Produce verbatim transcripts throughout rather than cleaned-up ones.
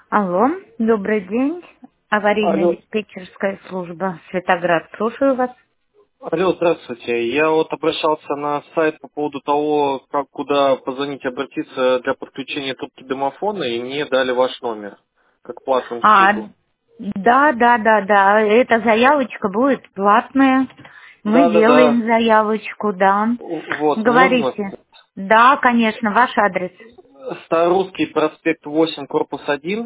Алло, добрый день. Алло, Аварийно-диспетчерская служба Светоград. Слушаю вас. алло, здравствуйте. Я вот обращался на сайт по поводу того, как куда позвонить, обратиться для подключения трубки домофона, и мне дали ваш номер, как платную А, услугу. да, да, да, да. Эта заявочка будет платная. Мы Да-да-да. делаем заявочку, да. Вот, можно. Говорите. Да, конечно, ваш адрес. Старорусский проспект восемь, корпус один,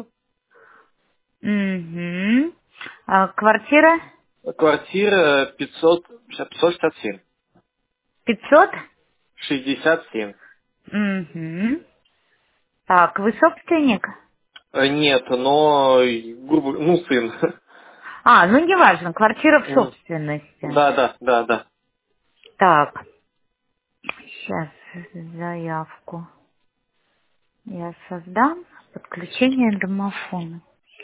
Угу. А, квартира квартира пятьсот, пятьсот шестьдесят семь. пятьсот. шестьдесят семь. Угу. Так, вы собственник? Э, Нет, но, э, грубо, ну, сын. А, ну неважно, квартира в М. собственности. Да-да, да-да. Так, сейчас заявку. Я создам подключение домофона.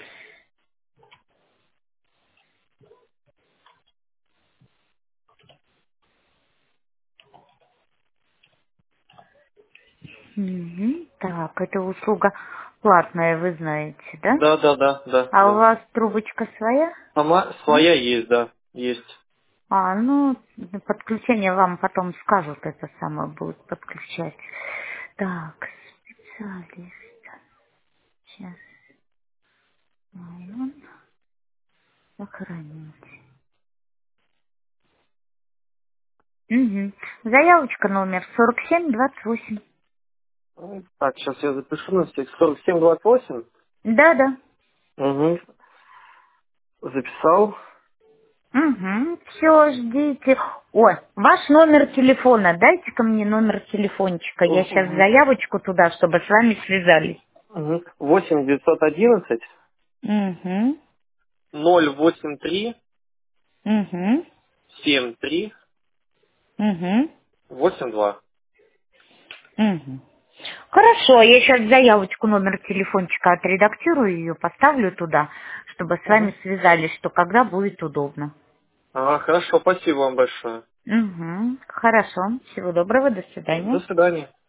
Мгм. Так, это услуга платная, вы знаете, да? Да-да-да, да, А у да. вас трубочка своя? Сама Нет? своя есть, да, есть. А, ну, подключение вам потом скажут, это самое будет подключать. Так, специалист. Сейчас. Район. Сохранить. Угу. Заявочка номер сорок семь двадцать восемь. Ну, так, сейчас я запишу на всех. сорок семь двадцать восемь. Да-да. Угу. Записал. Угу, все, ждите. Ой, ваш номер телефона, дайте-ка мне номер телефончика. Я сейчас Угу. заявочку туда, чтобы с вами связались. восемь девятьсот одиннадцать Угу, ноль восемь три угу, семь три угу, восемь два. угу. Хорошо, я сейчас заявочку, номер телефончика отредактирую ее, поставлю туда, чтобы с Угу. вами связались, что когда будет удобно. Ага, хорошо, спасибо вам большое. Угу, хорошо, всего доброго, до До свидания. свидания.